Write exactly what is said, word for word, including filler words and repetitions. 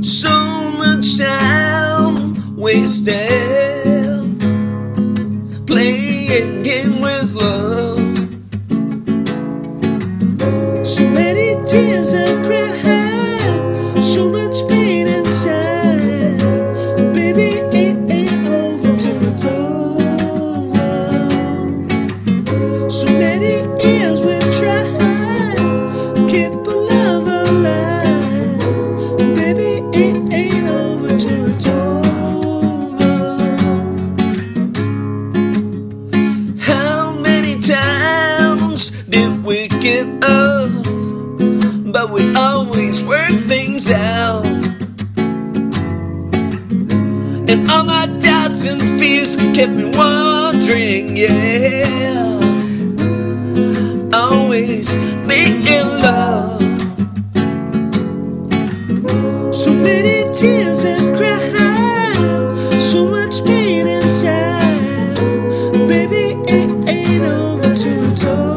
So much time wasted playing game with love. So many tears I cried, so much pain inside. Baby, it ain't over till it's over. So many years we tried, keep a love alive. Baby, it ain't over till it's over. How many times did we get up? But we always work things out. And all my doubts and fears kept me wondering, yeah. Always be in love. So many tears I cried, so much pain inside. Baby, it ain't over till it's over.